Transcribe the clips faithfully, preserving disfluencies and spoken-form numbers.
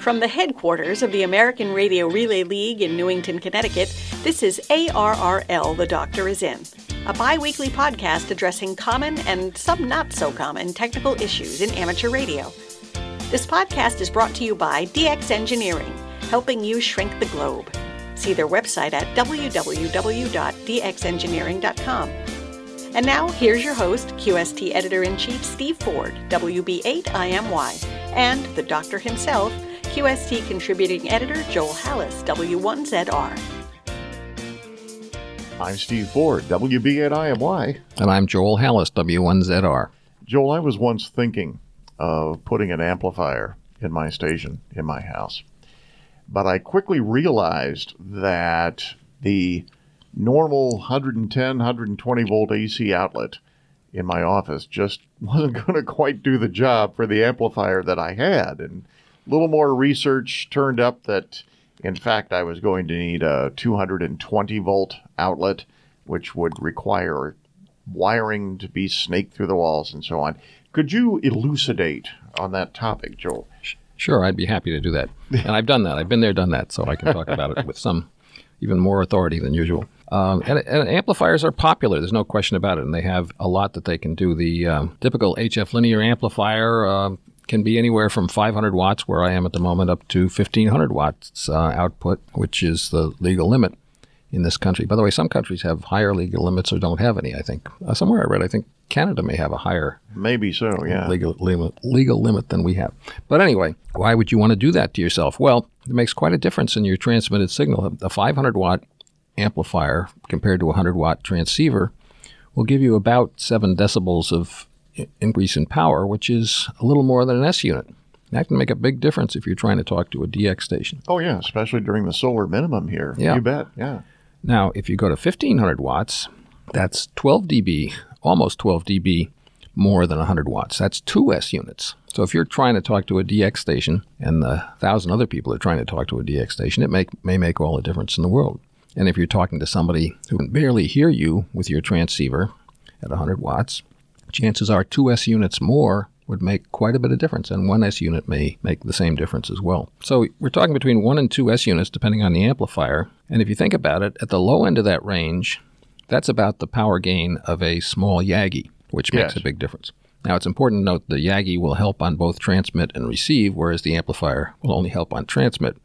From the headquarters of the American Radio Relay League in Newington, Connecticut, this is A R R L, The Doctor Is In, a bi-weekly podcast addressing common and some not-so-common technical issues in amateur radio. This podcast is brought to you by D X Engineering, helping you shrink the globe. See their website at w w w dot d x engineering dot com. And now, here's your host, Q S T Editor-in-Chief Steve Ford, W B eight I M Y, and the Doctor himself, Q S T Contributing Editor Joel Hallis, W one Z R. I'm Steve Ford, W B eight I M Y. And I'm Joel Hallis, W one Z R. Joel, I was once thinking of putting an amplifier in my station, in my house. But I quickly realized that the normal one ten, one twenty volt A C outlet in my office just wasn't going to quite do the job for the amplifier that I had. And a little more research turned up that, in fact, I was going to need a two twenty volt outlet, which would require wiring to be snaked through the walls and so on. Could you elucidate on that topic, Joel? Sure, I'd be happy to do that. And I've done that. I've been there, done that, so I can talk about it with some even more authority than usual. Um, and, and amplifiers are popular. There's no question about it, and they have a lot that they can do. The um, typical H F linear amplifier uh, can be anywhere from five hundred watts, where I am at the moment, up to fifteen hundred watts uh, output, which is the legal limit in this country. By the way, some countries have higher legal limits or don't have any, I think. Uh, somewhere I read, I think Canada may have a higher Maybe so, yeah. legal limit, legal limit than we have. But anyway, why would you want to do that to yourself? Well, it makes quite a difference in your transmitted signal. A five hundred watt amplifier compared to a one hundred watt transceiver will give you about seven decibels of increase in power, which is a little more than an S unit. That can make a big difference if you're trying to talk to a D X station. Oh, yeah, especially during the solar minimum here. Yeah. You bet, yeah. Now, if you go to fifteen hundred watts, that's twelve decibels, almost twelve decibels more than one hundred watts. That's two S units. So if you're trying to talk to a D X station and a thousand other people are trying to talk to a D X station, it may, may make all the difference in the world. And if you're talking to somebody who can barely hear you with your transceiver at one hundred watts, chances are two S units more would make quite a bit of difference, and one S unit may make the same difference as well. So we're talking between one and two S units, depending on the amplifier. And if you think about it, at the low end of that range, that's about the power gain of a small Yagi, which makes Yes. a big difference. Now, it's important to note the Yagi will help on both transmit and receive, whereas the amplifier will only help on transmit.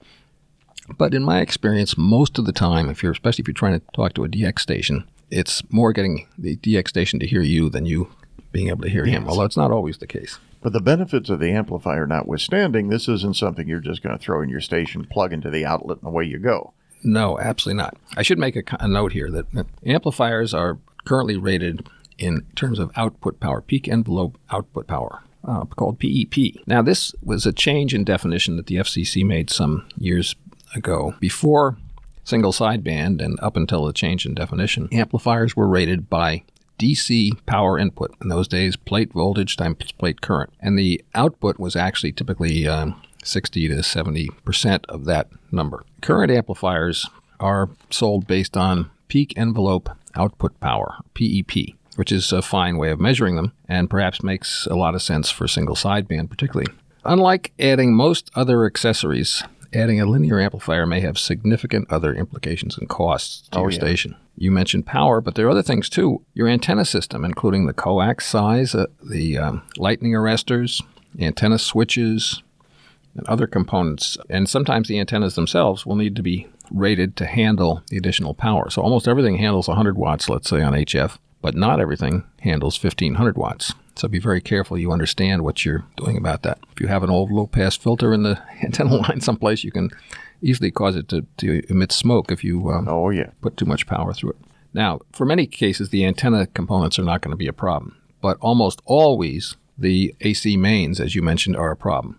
But in my experience, most of the time, if you're especially if you're trying to talk to a D X station, it's more getting the D X station to hear you than you being able to hear him, Yes. although it's not always the case. But the benefits of the amplifier notwithstanding, this isn't something you're just going to throw in your station, plug into the outlet, and away you go. No, absolutely not. I should make a, a note here that, that amplifiers are currently rated in terms of output power, peak envelope output power, uh, called P E P. Now, this was a change in definition that the F C C made some years ago. Before single sideband and up until the change in definition, amplifiers were rated by D C power input. In those days, plate voltage times plate current. And the output was actually typically um, sixty to seventy percent of that number. Current amplifiers are sold based on peak envelope output power, P E P, which is a fine way of measuring them and perhaps makes a lot of sense for single sideband particularly. Unlike adding most other accessories, adding a linear amplifier may have significant other implications and costs to Oh, your yeah. station. You mentioned power, but there are other things too. Your antenna system, including the coax size, uh, the um, lightning arresters, antenna switches, and other components. And sometimes the antennas themselves will need to be rated to handle the additional power. So almost everything handles one hundred watts, let's say, on H F, but not everything handles fifteen hundred watts. So be very careful you understand what you're doing about that. If you have an old low-pass filter in the antenna line someplace, you can easily cause it to, to emit smoke if you um, Oh, yeah. put too much power through it. Now, for many cases, the antenna components are not going to be a problem, but almost always the A C mains, as you mentioned, are a problem.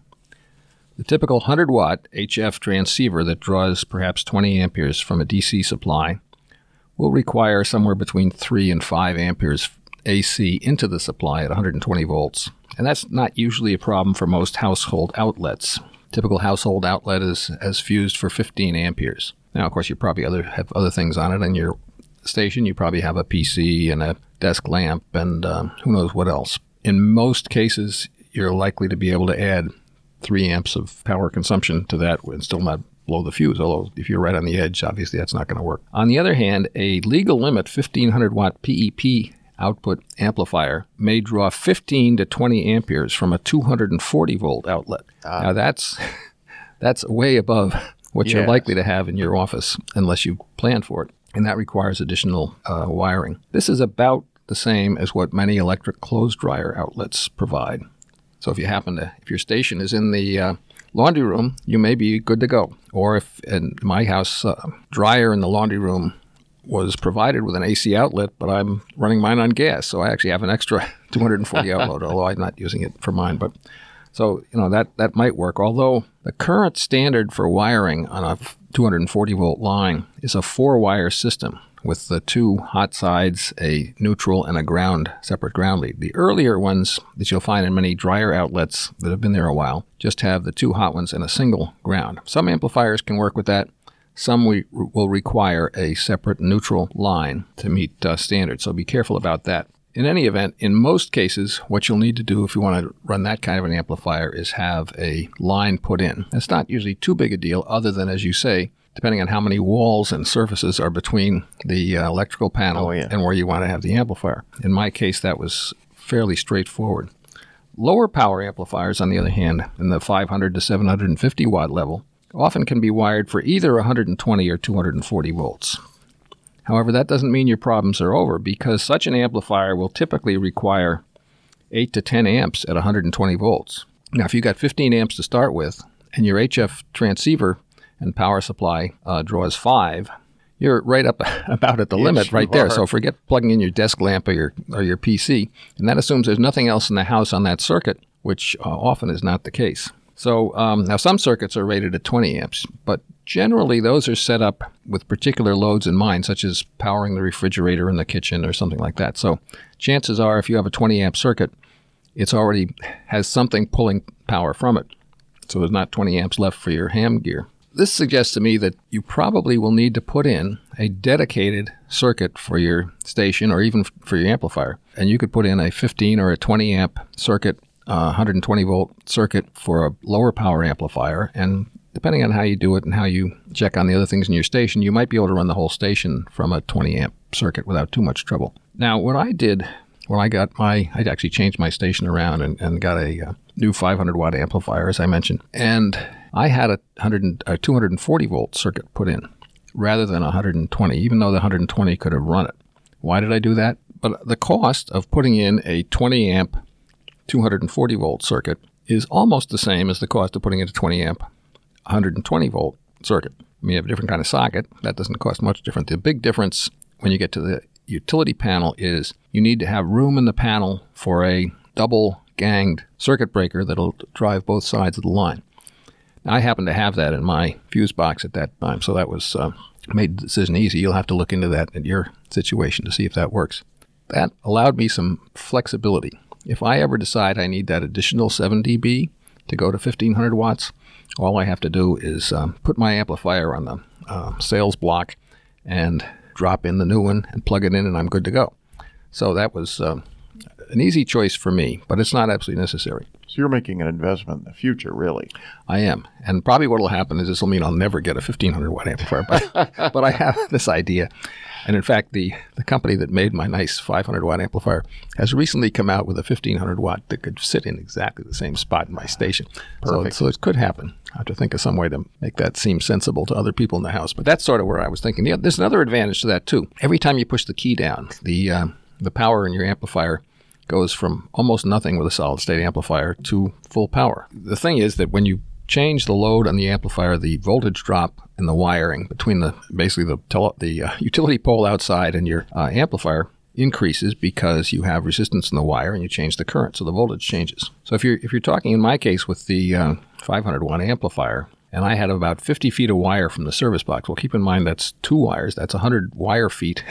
The typical one hundred watt H F transceiver that draws perhaps twenty amperes from a D C supply will require somewhere between three and five amperes A C into the supply at one hundred twenty volts. And that's not usually a problem for most household outlets. Typical household outlet is as fused for fifteen amperes. Now, of course, you probably other have other things on it in your station. You probably have a P C and a desk lamp and um, who knows what else. In most cases, you're likely to be able to add three amps of power consumption to that and still not blow the fuse, although if you're right on the edge, obviously that's not going to work. On the other hand, a legal limit fifteen hundred watt P E P output amplifier may draw fifteen to twenty amperes from a two hundred forty volt outlet. Uh, now that's that's way above what yes. you're likely to have in your office unless you plan for it, and that requires additional uh, wiring. This is about the same as what many electric clothes dryer outlets provide. So if you happen to, if your station is in the uh, laundry room, you may be good to go. Or if in my house, uh, dryer in the laundry room was provided with an A C outlet, but I'm running mine on gas, so I actually have an extra two hundred forty outlet, although I'm not using it for mine. But so, you know, that, that might work. Although the current standard for wiring on a two hundred forty volt line is a four-wire system with the two hot sides, a neutral, and a ground, separate ground lead. The earlier ones that you'll find in many dryer outlets that have been there a while just have the two hot ones and a single ground. Some amplifiers can work with that. Some we, will require a separate neutral line to meet uh, standards, so be careful about that. In any event, in most cases, what you'll need to do if you want to run that kind of an amplifier is have a line put in. It's not usually too big a deal, other than, as you say, depending on how many walls and surfaces are between the uh, electrical panel oh, yeah. and where you want to have the amplifier. In my case, that was fairly straightforward. Lower power amplifiers, on the other hand, in the five hundred to seven hundred fifty watt level, often can be wired for either one hundred twenty or two hundred forty volts. However, that doesn't mean your problems are over, because such an amplifier will typically require eight to ten amps at one hundred twenty volts. Now, if you've got fifteen amps to start with, and your H F transceiver and power supply uh, draws five, you're right up about at the yes, limit right there. Are. So forget plugging in your desk lamp or your or your P C, and that assumes there's nothing else in the house on that circuit, which uh, often is not the case. So um, now some circuits are rated at twenty amps, but generally those are set up with particular loads in mind, such as powering the refrigerator in the kitchen or something like that. So chances are if you have a twenty amp circuit, it's already has something pulling power from it. So there's not twenty amps left for your ham gear. This suggests to me that you probably will need to put in a dedicated circuit for your station or even for your amplifier. And you could put in a fifteen or a twenty amp circuit, uh, one hundred twenty volt circuit for a lower power amplifier. And depending on how you do it and how you check on the other things in your station, you might be able to run the whole station from a twenty amp circuit without too much trouble. Now, what I did when I got my, I actually changed my station around and, and got a uh, new five hundred watt amplifier, as I mentioned. And I had a, one hundred, a two hundred forty volt circuit put in rather than one hundred twenty, even though the one hundred twenty could have run it. Why did I do that? But the cost of putting in a twenty amp two hundred forty volt circuit is almost the same as the cost of putting in a twenty amp one hundred twenty volt circuit. I mean, you have a different kind of socket. That doesn't cost much different. The big difference when you get to the utility panel is you need to have room in the panel for a double ganged circuit breaker that'll drive both sides of the line. I happen to have that in my fuse box at that time, so that was uh, made the decision easy. You'll have to look into that in your situation to see if that works. That allowed me some flexibility. If I ever decide I need that additional seven D B to go to fifteen hundred watts, all I have to do is um, put my amplifier on the uh, sales block and drop in the new one and plug it in, and I'm good to go. So that was uh, an easy choice for me, but it's not absolutely necessary. So you're making an investment in the future, really. I am. And probably what will happen is this will mean I'll never get a fifteen hundred watt amplifier, but, but I have this idea. And in fact, the, the company that made my nice five hundred watt amplifier has recently come out with a fifteen hundred watt that could sit in exactly the same spot in my station. Perfect. So, so it could happen. I have to think of some way to make that seem sensible to other people in the house. But that's sort of where I was thinking. Yeah, there's another advantage to that, too. Every time you push the key down, the uh, the power in your amplifier goes from almost nothing with a solid-state amplifier to full power. The thing is that when you change the load on the amplifier, the voltage drop in the wiring between the basically the tele, the uh, utility pole outside and your uh, amplifier increases because you have resistance in the wire and you change the current, so the voltage changes. So if you're if you're talking in my case with the uh, five hundred watt amplifier, and I had about fifty feet of wire from the service box. Well, keep in mind that's two wires. That's one hundred wire feet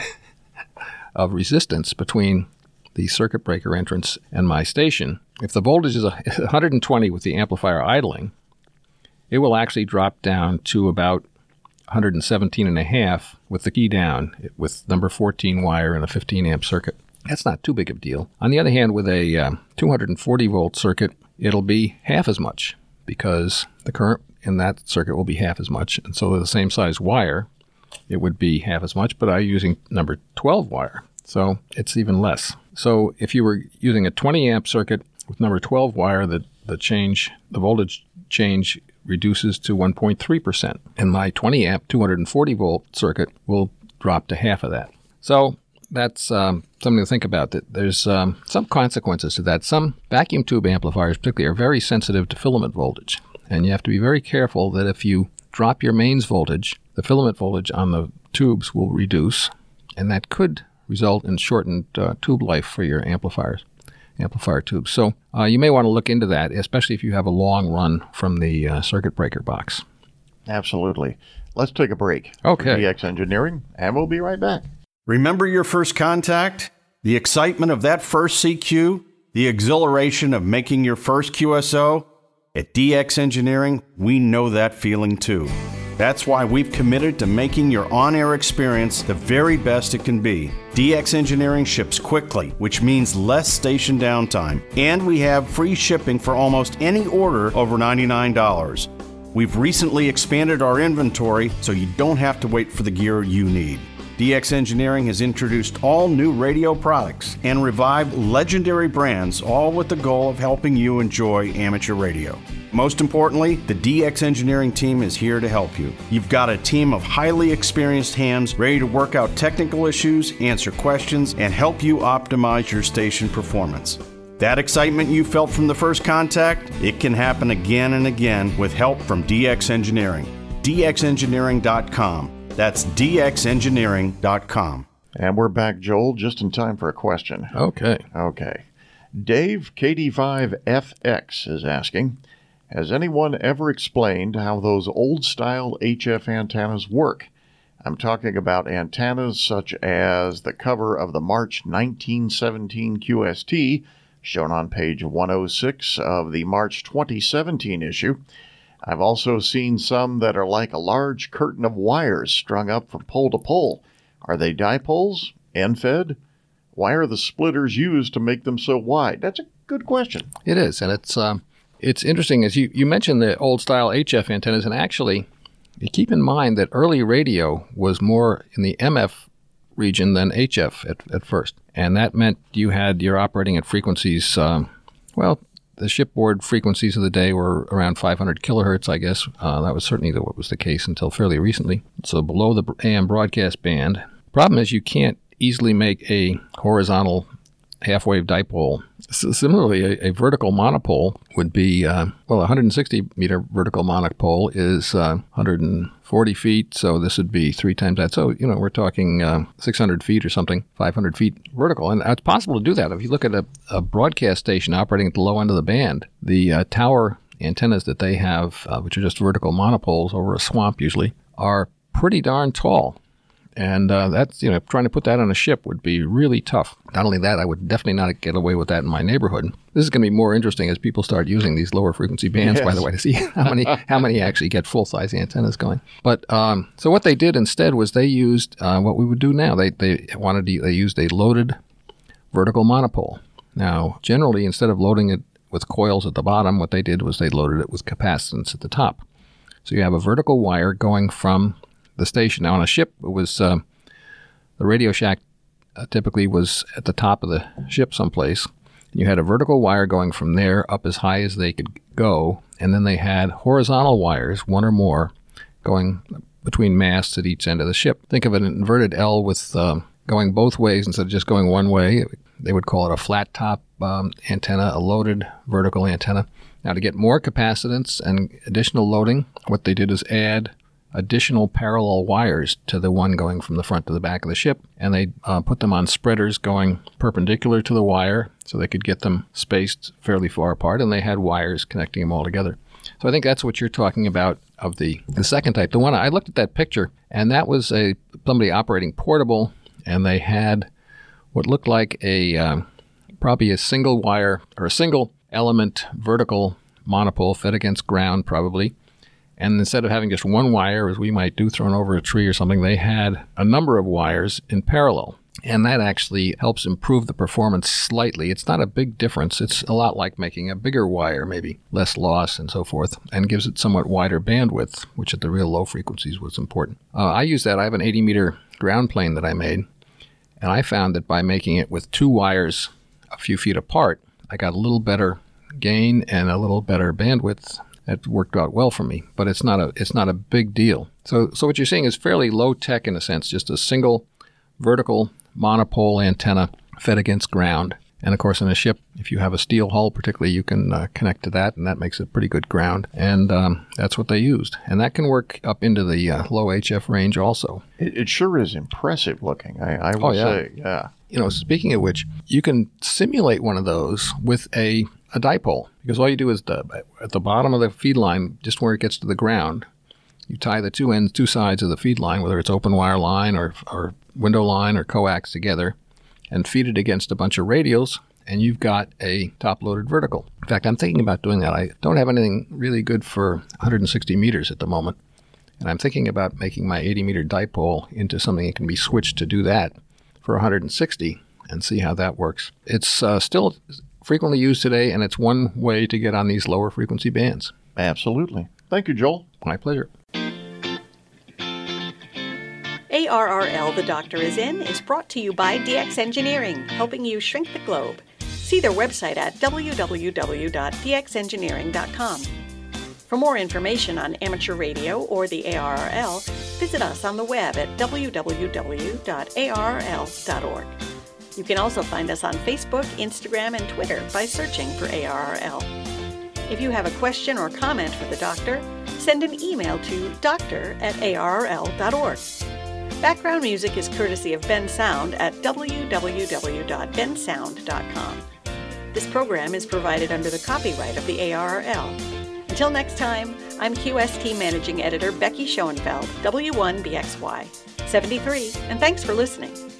of resistance between the circuit breaker entrance and my station. If the voltage is one hundred twenty with the amplifier idling, it will actually drop down to about one hundred seventeen and a half with the key down with number fourteen wire and a fifteen amp circuit. That's not too big of a deal. On the other hand, with a uh, two hundred forty volt circuit, it'll be half as much because the current in that circuit will be half as much. And so with the same size wire, it would be half as much, but I'm using number twelve wire. So it's even less. So if you were using a twenty amp circuit with number twelve wire, the, the change, the voltage change reduces to one point three percent. And my twenty amp two hundred forty volt circuit will drop to half of that. So that's um, something to think about. That there's um, some consequences to that. Some vacuum tube amplifiers particularly are very sensitive to filament voltage. And you have to be very careful that if you drop your mains voltage, the filament voltage on the tubes will reduce, and that could result in shortened uh, tube life for your amplifiers, amplifier tubes. So uh, you may want to look into that, especially if you have a long run from the uh, circuit breaker box. Absolutely. Let's take a break. Okay. For D X Engineering, and we'll be right back. Remember your first contact? The excitement of that first C Q? The exhilaration of making your first Q S O? At D X Engineering, we know that feeling too. That's why we've committed to making your on-air experience the very best it can be. D X Engineering ships quickly, which means less station downtime, and we have free shipping for almost any order over ninety-nine dollars. We've recently expanded our inventory so you don't have to wait for the gear you need. D X Engineering has introduced all new radio products and revived legendary brands, all with the goal of helping you enjoy amateur radio. Most importantly, the D X Engineering team is here to help you. You've got a team of highly experienced hands ready to work out technical issues, answer questions, and help you optimize your station performance. That excitement you felt from the first contact, it can happen again and again with help from D X Engineering. D X engineering dot com. That's D X engineering dot com. And we're back, Joel, just in time for a question. Okay. Okay. Dave K D five F X is asking, has anyone ever explained how those old-style H F antennas work? I'm talking about antennas such as the cover of the March nineteen seventeen Q S T, shown on page one oh six of the March twenty seventeen issue. I've also seen some that are like a large curtain of wires strung up from pole to pole. Are they dipoles? End-fed? Why are the splitters used to make them so wide? That's a good question. It is, and it's um, it's interesting, as you, you mentioned the old-style H F antennas, and actually, you keep in mind that early radio was more in the M F region than H F at, at first, and that meant you had, you're operating at frequencies, um, well, the shipboard frequencies of the day were around five hundred kilohertz, I guess. Uh, that was certainly the, what was the case until fairly recently. So below the A M broadcast band. Problem is you can't easily make a horizontal half-wave dipole. So similarly, a, a vertical monopole would be, uh, well, a one hundred sixty meter vertical monopole is uh, one hundred forty feet, so this would be three times that. So, you know, we're talking uh, six hundred feet or something, five hundred feet vertical. And it's possible to do that. If you look at a, a broadcast station operating at the low end of the band, the uh, tower antennas that they have, uh, which are just vertical monopoles over a swamp usually, are pretty darn tall. And uh, that's, you know, trying to put that on a ship would be really tough. Not only that, I would definitely not get away with that in my neighborhood. This is going to be more interesting as people start using these lower frequency bands, yes. By the way, to see how many how many actually get full-size antennas going. But um, so what they did instead was they used uh, what we would do now. They they wanted to, they used a loaded vertical monopole. Now, generally, instead of loading it with coils at the bottom, what they did was they loaded it with capacitance at the top. So you have a vertical wire going from the station. Now, on a ship, it was uh, the Radio Shack uh, typically was at the top of the ship someplace. And you had a vertical wire going from there up as high as they could go, and then they had horizontal wires, one or more, going between masts at each end of the ship. Think of an inverted L with uh, going both ways instead of just going one way. They would call it a flat top um, antenna, a loaded vertical antenna. Now, to get more capacitance and additional loading, what they did is add additional parallel wires to the one going from the front to the back of the ship, and they uh, put them on spreaders going perpendicular to the wire so they could get them spaced fairly far apart, and they had wires connecting them all together. So I think that's what you're talking about of the, the second type. The one, I looked at that picture, and that was a somebody operating portable, and they had what looked like a um, probably a single wire or a single element vertical monopole fed against ground probably. And instead of having just one wire, as we might do thrown over a tree or something, they had a number of wires in parallel. And that actually helps improve the performance slightly. It's not a big difference. It's a lot like making a bigger wire, maybe less loss and so forth, and gives it somewhat wider bandwidth, which at the real low frequencies was important. Uh, I use that. I have an eighty meter ground plane that I made, and I found that by making it with two wires a few feet apart, I got a little better gain and a little better bandwidth. That worked out well for me, but it's not a it's not a big deal. So so what you're seeing is fairly low tech in a sense, just a single vertical monopole antenna fed against ground. And of course, in a ship, if you have a steel hull particularly, you can uh, connect to that, and that makes it pretty good ground. And um, that's what they used. And that can work up into the uh, low H F range also. It, it sure is impressive looking, I, I would oh, yeah. say. Yeah. You know, speaking of which, you can simulate one of those with a, a dipole, because all you do is the, at the bottom of the feed line, just where it gets to the ground, you tie the two ends, two sides of the feed line, whether it's open wire line or, or window line or coax together, and feed it against a bunch of radials, and you've got a top-loaded vertical. In fact, I'm thinking about doing that. I don't have anything really good for one hundred sixty meters at the moment, and I'm thinking about making my eighty meter dipole into something that can be switched to do that for one hundred sixty and see how that works. It's uh, still frequently used today, and it's one way to get on these lower frequency bands. Absolutely. Thank you, Joel. My pleasure. A R R L, The Doctor Is In, is brought to you by D X Engineering, helping you shrink the globe. See their website at w w w dot d x engineering dot com. For more information on amateur radio or the A R R L, visit us on the web at w w w dot a r r l dot org. You can also find us on Facebook, Instagram, and Twitter by searching for A R R L. If you have a question or comment for the doctor, send an email to doctor at a r r l dot org. Background music is courtesy of Ben Sound at w w w dot ben sound dot com. This program is provided under the copyright of the A R R L. Until next time, I'm Q S T Managing Editor Becky Schoenfeld, W one B X Y seventy-three, and thanks for listening.